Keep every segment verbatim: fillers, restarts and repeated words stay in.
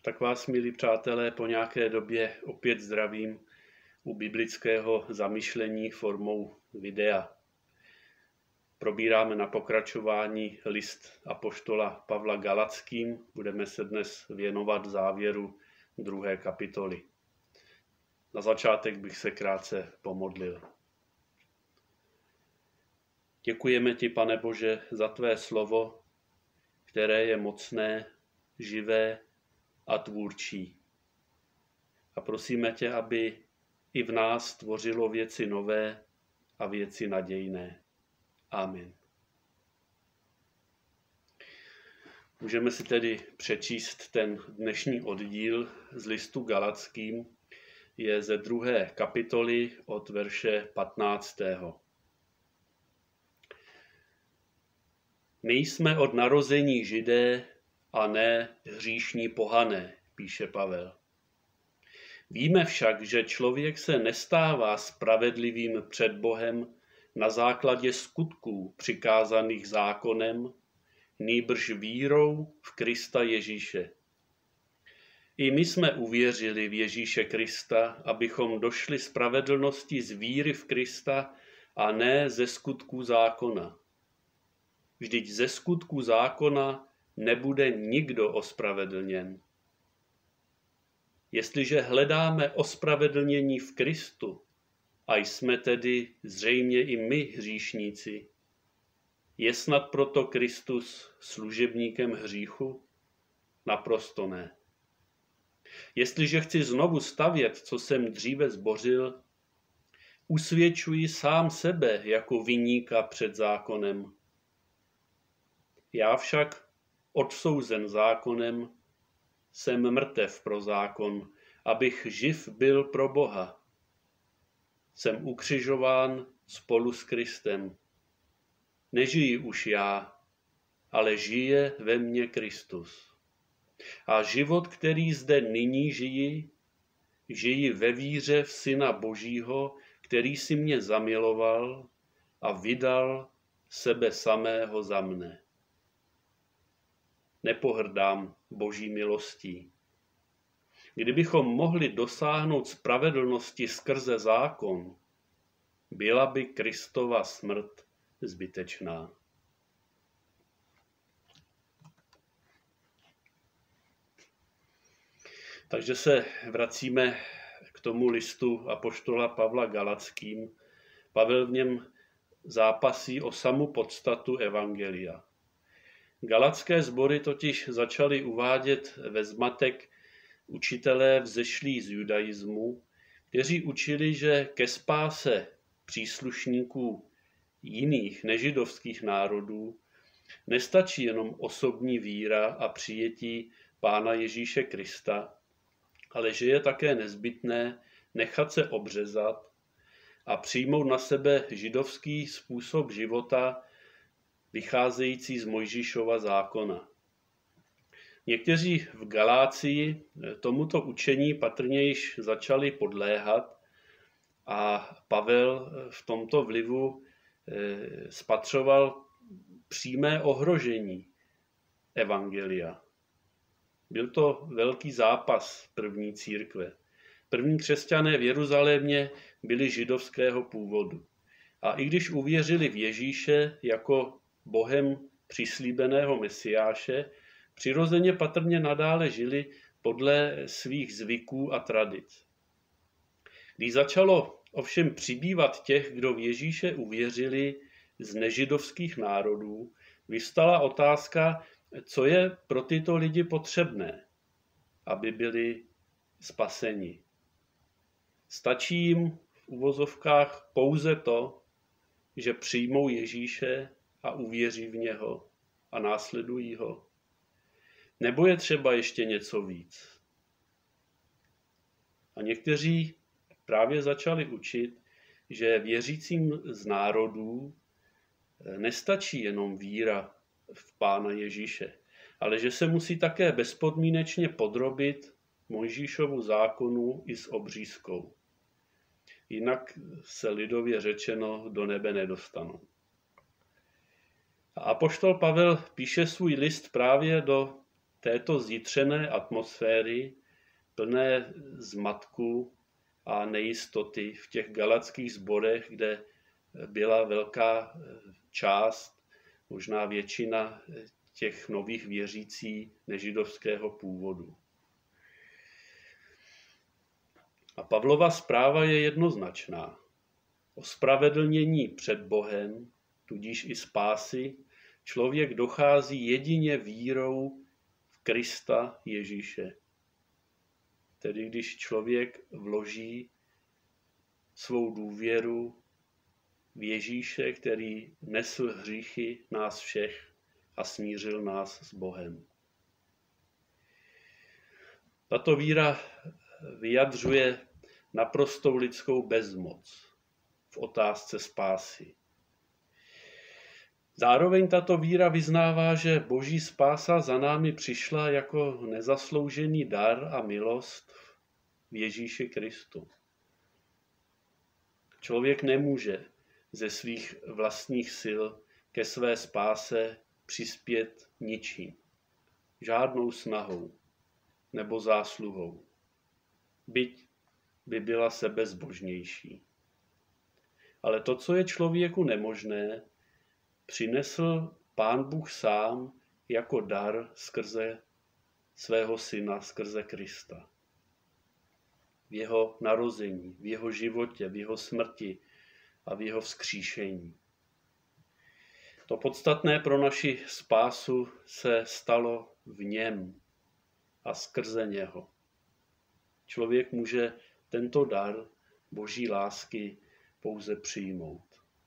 Tak vás, milí přátelé, po nějaké době opět zdravím u biblického zamyšlení formou videa. Probíráme na pokračování list apoštola Pavla Galackým. Budeme se dnes věnovat závěru druhé kapitoly. Na začátek bych se krátce pomodlil. Děkujeme ti, Pane Bože, za tvé slovo, které je mocné, živé a tvůrčí. A prosíme tě, aby i v nás tvořilo věci nové a věci nadějné. Amen. Můžeme si tedy přečíst ten dnešní oddíl z listu Galackým. Je ze druhé kapitoly od verše patnáctého. My jsme od narození Židé a ne hříšní pohané, píše Pavel. Víme však, že člověk se nestává spravedlivým před Bohem na základě skutků přikázaných zákonem, nýbrž vírou v Krista Ježíše. I my jsme uvěřili v Ježíše Krista, abychom došli spravedlnosti z víry v Krista a ne ze skutků zákona. Vždyť ze skutků zákona nebude nikdo ospravedlněn. Jestliže hledáme ospravedlnění v Kristu, a jsme tedy zřejmě i my hříšníci, je snad proto Kristus služebníkem hříchu? Naprosto ne. Jestliže chci znovu stavět, co jsem dříve zbořil, usvědčuji sám sebe jako viníka před zákonem. Já však, odsouzen zákonem, jsem mrtev pro zákon, abych živ byl pro Boha. Jsem ukřižován spolu s Kristem. Nežiji už já, ale žije ve mně Kristus. A život, který zde nyní žiji, žiji ve víře v Syna Božího, který si mě zamiloval a vydal sebe samého za mne. Nepohrdám Boží milostí. Kdybychom mohli dosáhnout spravedlnosti skrze zákon, byla by Kristova smrt zbytečná. Takže se vracíme k tomu listu apoštola Pavla Galackým. Pavel v něm zápasí o samu podstatu evangelia. Galacké sbory totiž začaly uvádět ve zmatek učitelé vzešlí z judaismu, kteří učili, že ke spáse příslušníků jiných nežidovských národů nestačí jenom osobní víra a přijetí Pána Ježíše Krista, ale že je také nezbytné nechat se obřezat a přijmout na sebe židovský způsob života, vycházející z Mojžíšova zákona. Někteří v Galácii tomuto učení patrně již začali podléhat a Pavel v tomto vlivu spatřoval přímé ohrožení evangelia. Byl to velký zápas první církve. První křesťané v Jeruzalémě byli židovského původu. A i když uvěřili v Ježíše jako Bohem přislíbeného Mesiáše, přirozeně patrně nadále žili podle svých zvyků a tradic. Když začalo ovšem přibývat těch, kdo v Ježíše uvěřili z nežidovských národů, vyvstala otázka, co je pro tyto lidi potřebné, aby byli spaseni. Stačí jim v uvozovkách pouze to, že přijmou Ježíše a uvěří v něho a následují ho. Nebo je třeba ještě něco víc? A někteří právě začali učit, že věřícím z národů nestačí jenom víra v Pána Ježíše, ale že se musí také bezpodmínečně podrobit Mojžíšovu zákonu i s obřízkou. Jinak se lidově řečeno do nebe nedostanou. A apoštol Pavel píše svůj list právě do této zjitřené atmosféry, plné zmatku a nejistoty v těch galatských sborech, kde byla velká část, možná většina těch nových věřící nežidovského původu. A Pavlova zpráva je jednoznačná. Ospravedlnění před Bohem, tudíž i spásy, člověk dochází jedině vírou v Krista Ježíše. Tedy když člověk vloží svou důvěru v Ježíše, který nesl hříchy nás všech a smířil nás s Bohem. Tato víra vyjadřuje naprostou lidskou bezmoc v otázce spásy. Zároveň tato víra vyznává, že Boží spása za námi přišla jako nezasloužený dar a milost v Ježíši Kristu. Člověk nemůže ze svých vlastních sil ke své spáse přispět ničím, žádnou snahou nebo zásluhou, byť by byla sebezbožnější. Ale to, co je člověku nemožné, přinesl Pán Bůh sám jako dar skrze svého syna, skrze Krista. V jeho narození, v jeho životě, v jeho smrti a v jeho vzkříšení. To podstatné pro naši spásu se stalo v něm a skrze něho. Člověk může tento dar Boží lásky pouze přijmout.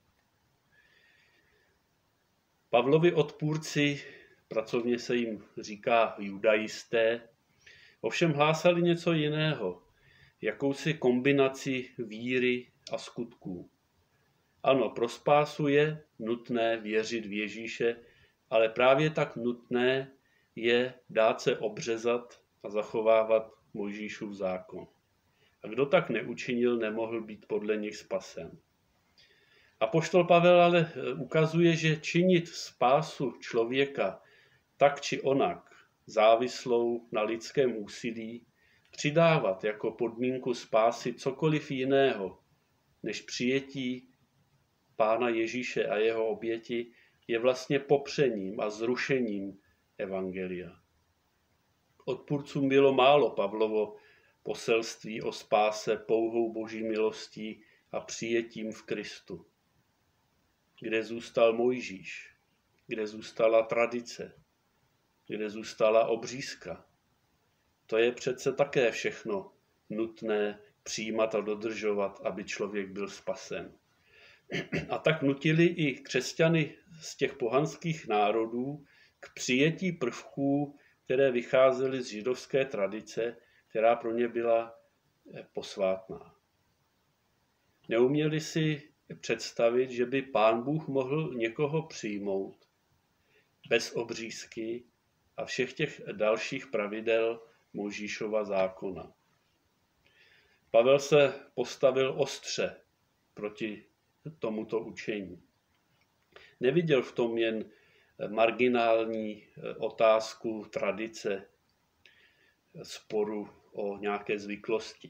Pavlovi odpůrci, pracovně se jim říká judaisté, ovšem hlásali něco jiného, jakousi kombinaci víry a skutků. Ano, pro spásu je nutné věřit v Ježíše, ale právě tak nutné je dát se obřezat a zachovávat Mojžíšův zákon. A kdo tak neučinil, nemohl být podle nich spasen. Apoštol Pavel ale ukazuje, že činit spásu člověka tak či onak, závislou na lidském úsilí, přidávat jako podmínku spásy cokoliv jiného, než přijetí Pána Ježíše a jeho oběti, je vlastně popřením a zrušením evangelia. Odpůrcům bylo málo Pavlovo poselství o spáse pouhou Boží milostí a přijetím v Kristu. Kde zůstal Mojžíš, kde zůstala tradice, kde zůstala obřízka. To je přece také všechno nutné přijímat a dodržovat, aby člověk byl spasen. A tak nutili i křesťany z těch pohanských národů k přijetí prvků, které vycházely z židovské tradice, která pro ně byla posvátná. Neuměli si představit, že by Pán Bůh mohl někoho přijmout bez obřízky a všech těch dalších pravidel Mojžíšova zákona. Pavel se postavil ostře proti tomuto učení. Neviděl v tom jen marginální otázku tradice, sporu o nějaké zvyklosti.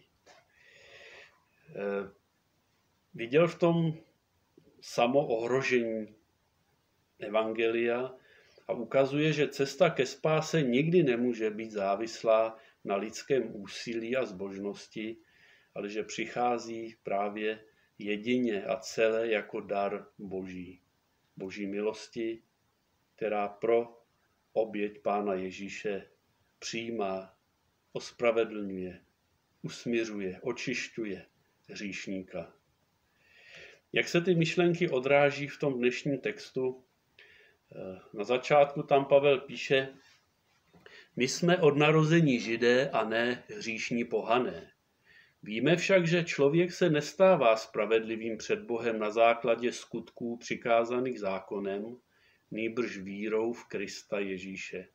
Viděl v tom samo ohrožení evangelia a ukazuje, že cesta ke spáse nikdy nemůže být závislá na lidském úsilí a zbožnosti, ale že přichází právě jedině a celé jako dar Boží. Boží milosti, která pro oběť Pána Ježíše přijímá, ospravedlňuje, usmiřuje, očišťuje hříšníka. Jak se ty myšlenky odráží v tom dnešním textu? Na začátku tam Pavel píše: my jsme od narození Židé a ne hříšní pohané. Víme však, že člověk se nestává spravedlivým před Bohem na základě skutků přikázaných zákonem, nýbrž vírou v Krista Ježíše.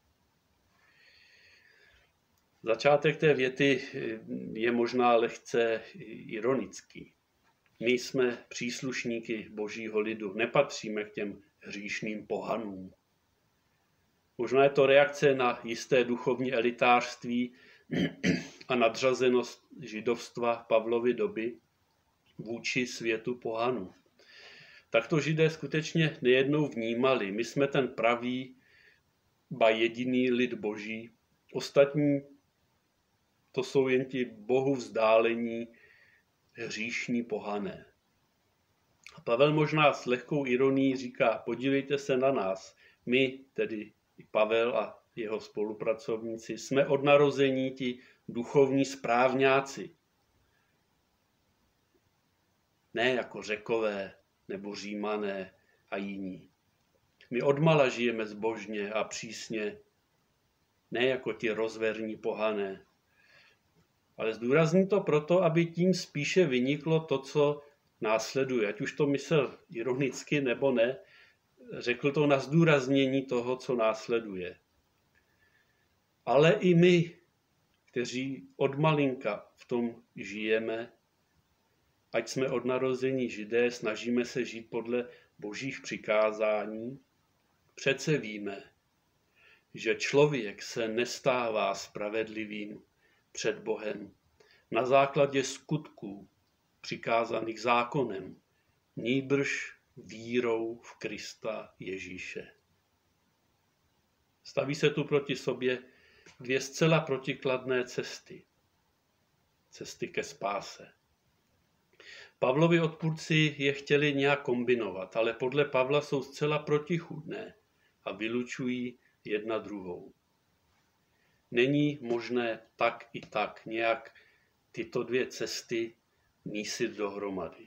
Začátek té věty je možná lehce ironický. My jsme příslušníky Božího lidu, nepatříme k těm hříšným pohanům. Možná je to reakce na jisté duchovní elitářství a nadřazenost židovstva Pavlovy doby vůči světu pohanů. Tak to Židé skutečně nejednou vnímali. My jsme ten pravý, ba jediný lid Boží. Ostatní to jsou jen ti Bohu vzdálení hříšní pohané. A Pavel možná s lehkou ironií říká, podívejte se na nás. My, tedy i Pavel a jeho spolupracovníci, jsme od narození ti duchovní správňáci. Ne jako Řekové nebo Římané a jiní. My odmala žijeme zbožně a přísně, ne jako ti rozverní pohané. Ale zdůrazní to proto, aby tím spíše vyniklo to, co následuje. Ať už to myslel ironicky nebo ne, řekl to na zdůraznění toho, co následuje. Ale i my, kteří od malinka v tom žijeme, ať jsme od narození Židé, snažíme se žít podle Božích přikázání, přece víme, že člověk se nestává spravedlivým před Bohem na základě skutků přikázaných zákonem, nýbrž vírou v Krista Ježíše. Staví se tu proti sobě dvě zcela protikladné cesty. Cesty ke spáse. Pavlovi odpůrci je chtěli nějak kombinovat, ale podle Pavla jsou zcela protichůdné a vylučují jedna druhou. Není možné tak i tak nějak tyto dvě cesty mísit dohromady.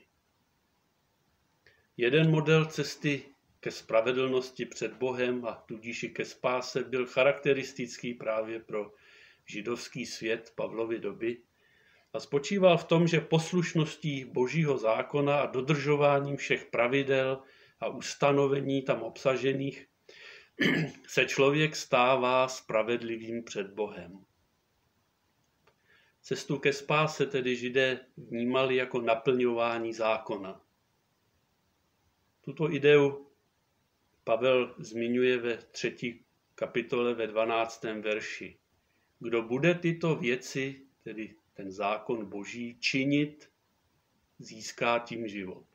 Jeden model cesty ke spravedlnosti před Bohem a tudíž i ke spáse byl charakteristický právě pro židovský svět Pavlovy doby a spočíval v tom, že poslušností Božího zákona a dodržováním všech pravidel a ustanovení tam obsažených se člověk stává spravedlivým před Bohem. Cestu ke spáse tedy Židé vnímali jako naplňování zákona. Tuto ideu Pavel zmiňuje ve třetí kapitole ve dvanáctém verši. Kdo bude tyto věci, tedy ten zákon Boží, činit, získá tím život.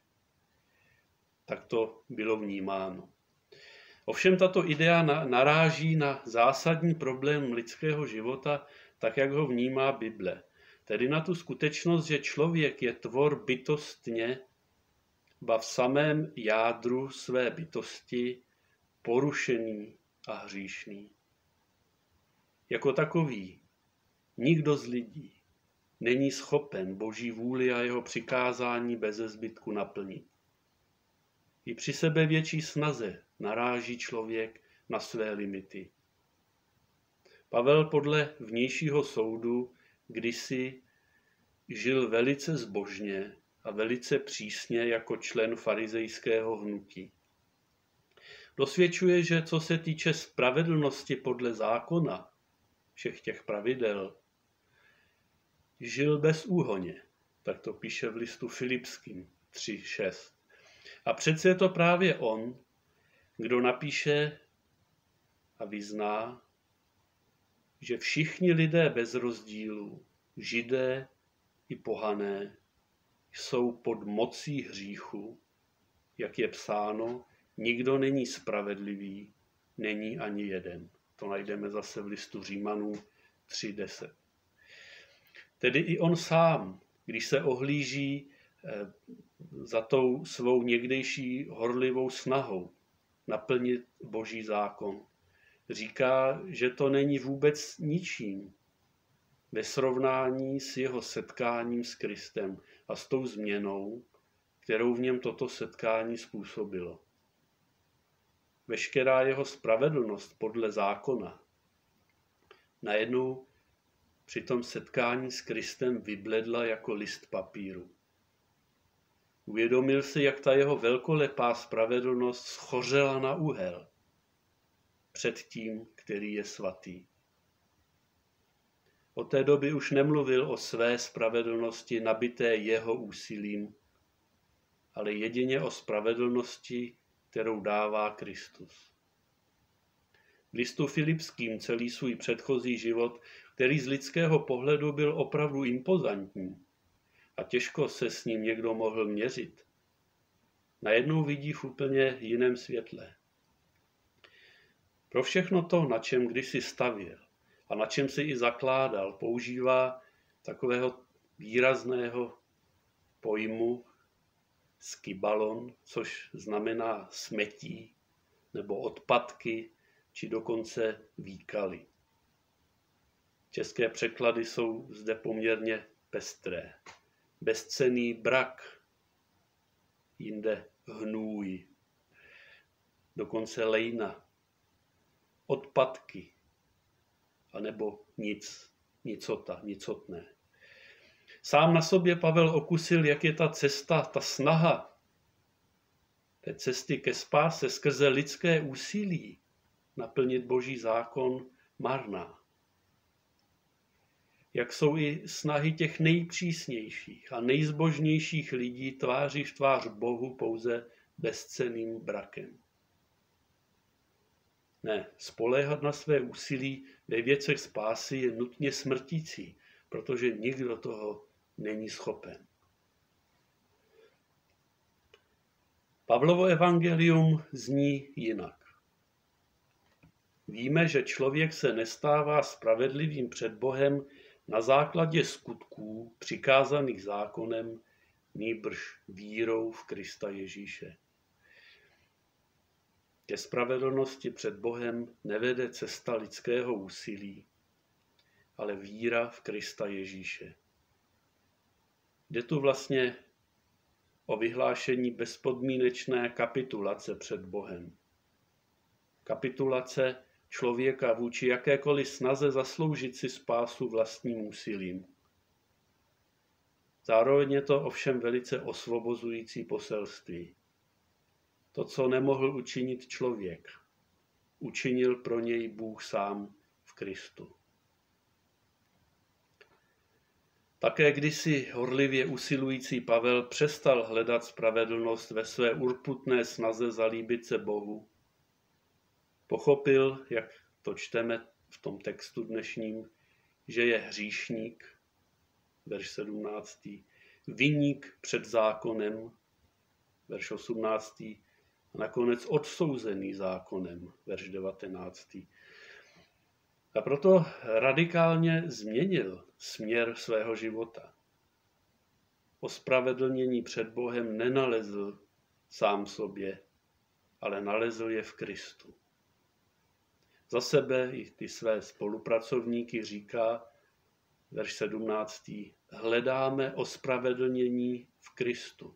Tak to bylo vnímáno. Ovšem tato idea naráží na zásadní problém lidského života, tak jak ho vnímá Bible. Tedy na tu skutečnost, že člověk je tvor bytostně, ba v samém jádru své bytosti porušený a hříšný. Jako takový nikdo z lidí není schopen Boží vůli a jeho přikázání beze zbytku naplnit. I při sebe větší snaze naráží člověk na své limity. Pavel podle vnějšího soudu kdysi žil velice zbožně a velice přísně jako člen farizejského hnutí. Dosvědčuje, že co se týče spravedlnosti podle zákona, všech těch pravidel, žil bezúhonně. Tak to píše v listu Filipským tři šest. A přece je to právě on, kdo napíše a vyzná, že všichni lidé bez rozdílu, Židé i pohané, jsou pod mocí hříchu, jak je psáno, nikdo není spravedlivý, není ani jeden. To najdeme zase v listu Římanů tři deset. Tedy i on sám, když se ohlíží za tou svou někdejší horlivou snahou naplnit Boží zákon, říká, že to není vůbec ničím ve srovnání s jeho setkáním s Kristem a s tou změnou, kterou v něm toto setkání způsobilo. Veškerá jeho spravedlnost podle zákona najednou při tom setkání s Kristem vybledla jako list papíru. Uvědomil si, jak ta jeho velkolepá spravedlnost schořela na úhel před tím, který je svatý. Od té doby už nemluvil o své spravedlnosti nabité jeho úsilím, ale jedině o spravedlnosti, kterou dává Kristus. V listu Filipským celý svůj předchozí život, který z lidského pohledu byl opravdu impozantní a těžko se s ním někdo mohl měřit, najednou vidí v úplně jiném světle. Pro všechno to, na čem kdysi stavěl a na čem si i zakládal, používá takového výrazného pojmu skibalon, což znamená smetí nebo odpadky, či dokonce výkaly. České překlady jsou zde poměrně pestré. Bezcenný brak, jinde hnůj, dokonce lejna, odpadky, anebo nic, nicota, nicotné. Sám na sobě Pavel okusil, jak je ta cesta, ta snaha té cesty ke spáse skrze lidské úsilí naplnit Boží zákon marná. Jak jsou i snahy těch nejpřísnějších a nejzbožnějších lidí tváří v tvář Bohu pouze bezcenným brakem. Ne, spoléhat na své úsilí ve věcech spásy je nutně smrtící, protože nikdo toho není schopen. Pavlovo evangelium zní jinak. Víme, že člověk se nestává spravedlivým před Bohem na základě skutků přikázaných zákonem, nýbrž vírou v Krista Ježíše. Ke spravedlnosti před Bohem nevede cesta lidského úsilí, ale víra v Krista Ježíše. Jde tu vlastně o vyhlášení bezpodmínečné kapitulace před Bohem. Kapitulace člověka vůči jakékoliv snaze zasloužit si spásu vlastním úsilím. Zároveň je to ovšem velice osvobozující poselství. To, co nemohl učinit člověk, učinil pro něj Bůh sám v Kristu. Také kdysi horlivě usilující Pavel přestal hledat spravedlnost ve své urputné snaze zalíbit se Bohu. Pochopil, jak to čteme v tom textu dnešním, že je hříšník, verš sedmnáctý, viník před zákonem, verš osmnáctý, a nakonec odsouzený zákonem, verš devatenáctý. A proto radikálně změnil směr svého života. Ospravedlnění před Bohem nenalezl sám sobě, ale nalezl je v Kristu. Za sebe i ty své spolupracovníky říká, verš sedmnáctý, hledáme ospravedlnění v Kristu.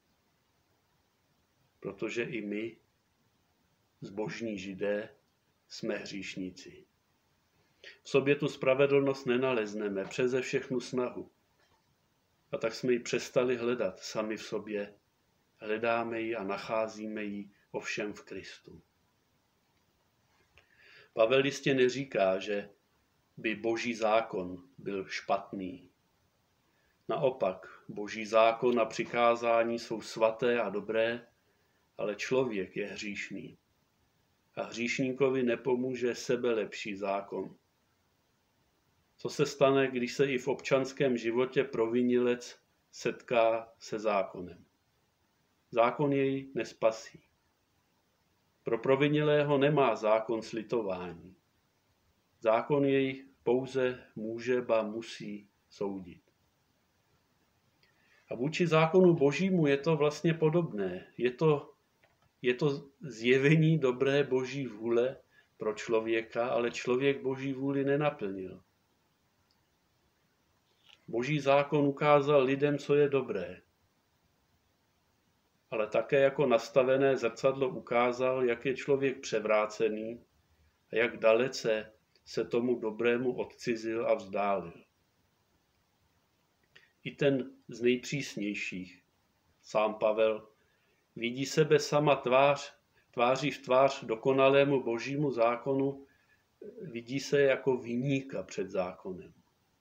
Protože i my, zbožní Židé, jsme hříšníci. V sobě tu spravedlnost nenalezneme přeze všechnu snahu. A tak jsme ji přestali hledat sami v sobě. Hledáme ji a nacházíme ji ovšem v Kristu. Pavel jistě neříká, že by Boží zákon byl špatný. Naopak, Boží zákon a přikázání jsou svaté a dobré, ale člověk je hříšný. A hříšníkovi nepomůže sebelepší zákon. Co se stane, když se i v občanském životě provinilec setká se zákonem? Zákon jej nespasí. Pro provinilého nemá zákon slitování. Zákon jej pouze může, ba musí soudit. A vůči zákonu Božímu je to vlastně podobné. Je to, je to zjevení dobré Boží vůle pro člověka, ale člověk Boží vůli nenaplnil. Boží zákon ukázal lidem, co je dobré, ale také jako nastavené zrcadlo ukázal, jak je člověk převrácený a jak dalece se tomu dobrému odcizil a vzdálil. I ten z nejpřísnějších, sám Pavel, vidí sebe sama tvář, tváří v tvář dokonalému Božímu zákonu, vidí se jako viníka před zákonem.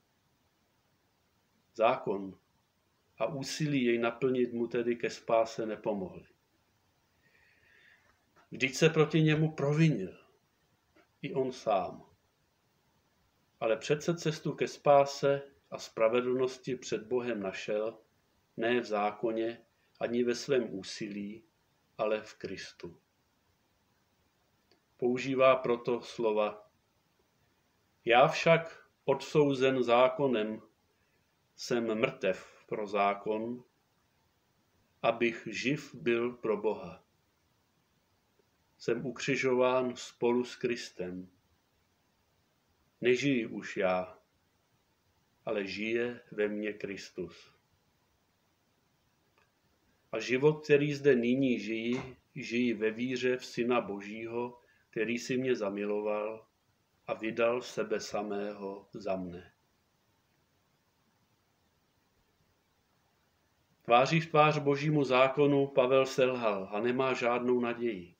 Zákon a úsilí jej naplnit mu tedy ke spáse nepomohly. Vždyť se proti němu provinil. i on sám. Ale přece cestu ke spáse a spravedlnosti před Bohem našel, ne v zákoně, ani ve svém úsilí, ale v Kristu. Používá proto slova: Já však, odsouzen zákonem, jsem mrtev pro zákon, abych živ byl pro Boha. Jsem ukřižován spolu s Kristem. Nežiji už já, ale žije ve mně Kristus. A život, který zde nyní žijí, žijí ve víře v Syna Božího, který si mě zamiloval a vydal sebe samého za mne. Tváří v tvář Božímu zákonu Pavel selhal a nemá žádnou naději.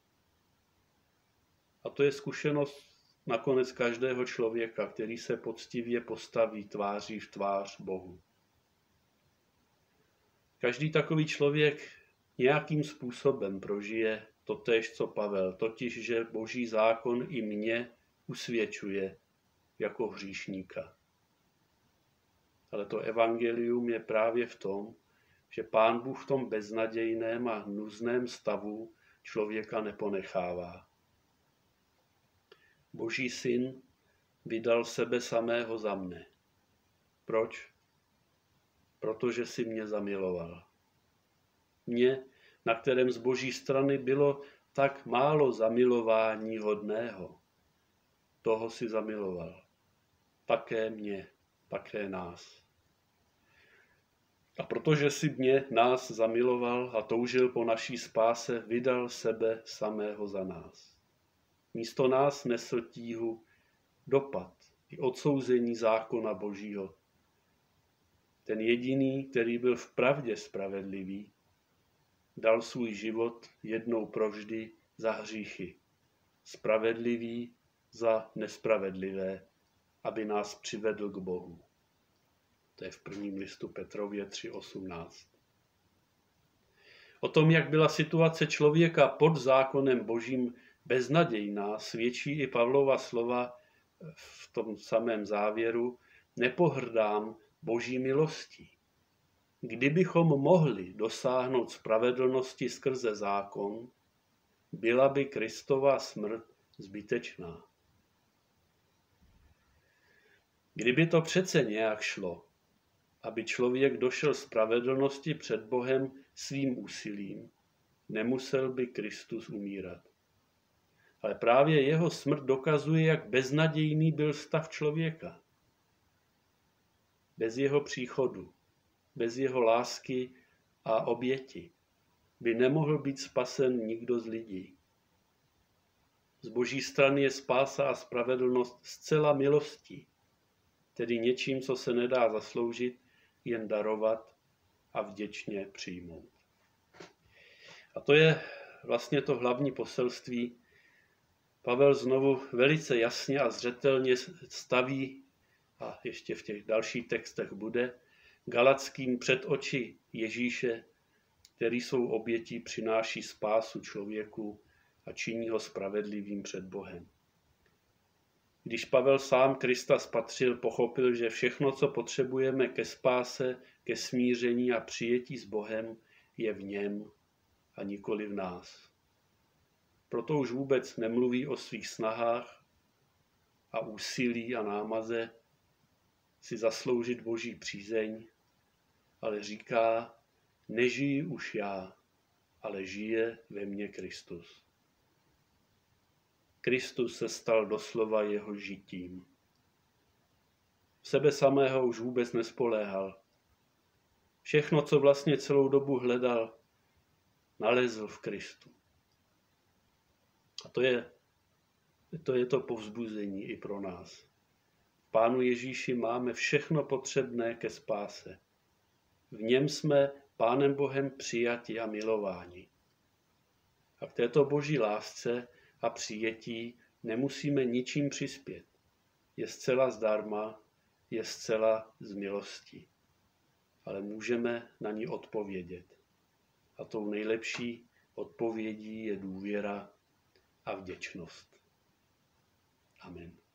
A to je zkušenost nakonec každého člověka, který se poctivě postaví tváří v tvář Bohu. Každý takový člověk nějakým způsobem prožije totéž, co Pavel, totiž, že Boží zákon i mě usvědčuje jako hříšníka. Ale to evangelium je právě v tom, že Pán Bůh v tom beznadějném a nuzném stavu člověka neponechává. Boží syn vydal sebe samého za mne. Proč? Protože si mě zamiloval. Mě, na kterém z Boží strany bylo tak málo zamilování hodného. Toho si zamiloval. Také mě, také nás. A protože si mě, nás zamiloval a toužil po naší spáse, vydal sebe samého za nás. Místo nás nesl tíhu, dopad i odsouzení zákona Božího. Ten jediný, který byl vpravdě spravedlivý, dal svůj život jednou provždy za hříchy. Spravedlivý za nespravedlivé, aby nás přivedl k Bohu. To je v prvním listu Petrově tři osmnáct. O tom, jak byla situace člověka pod zákonem Božím beznadějná, svědčí i Pavlova slova v tom samém závěru: nepohrdám Boží milostí. Kdybychom mohli dosáhnout spravedlnosti skrze zákon, byla by Kristova smrt zbytečná. Kdyby to přece nějak šlo, aby člověk došel spravedlnosti před Bohem svým úsilím, nemusel by Kristus umírat. Ale právě jeho smrt dokazuje, jak beznadějný byl stav člověka. Bez jeho příchodu, bez jeho lásky a oběti by nemohl být spasen nikdo z lidí. Z Boží strany je spása a spravedlnost zcela milostí, tedy něčím, co se nedá zasloužit, jen darovat a vděčně přijmout. A to je vlastně to hlavní poselství. Pavel znovu velice jasně a zřetelně staví, a ještě v těch dalších textech bude, Galackým před oči Ježíše, který svou obětí přináší spásu člověku a činí ho spravedlivým před Bohem. Když Pavel sám Krista spatřil, pochopil, že všechno, co potřebujeme ke spáse, ke smíření a přijetí s Bohem, je v něm a nikoli v nás. Proto už vůbec nemluví o svých snahách a úsilí a námaze si zasloužit Boží přízeň, ale říká: nežiji už já, ale žije ve mně Kristus. Kristus se stal doslova jeho žitím. V sebe samého už vůbec nespoléhal. Všechno, co vlastně celou dobu hledal, nalezl v Kristu. A to je to, je to povzbuzení i pro nás. V Pánu Ježíši máme všechno potřebné ke spáse. V něm jsme Pánem Bohem přijati a milováni. A k této Boží lásce a přijetí nemusíme ničím přispět. Je zcela zdarma, je zcela z milosti. Ale můžeme na ní odpovědět. A tou nejlepší odpovědí je důvěra a vděčnost. Amen.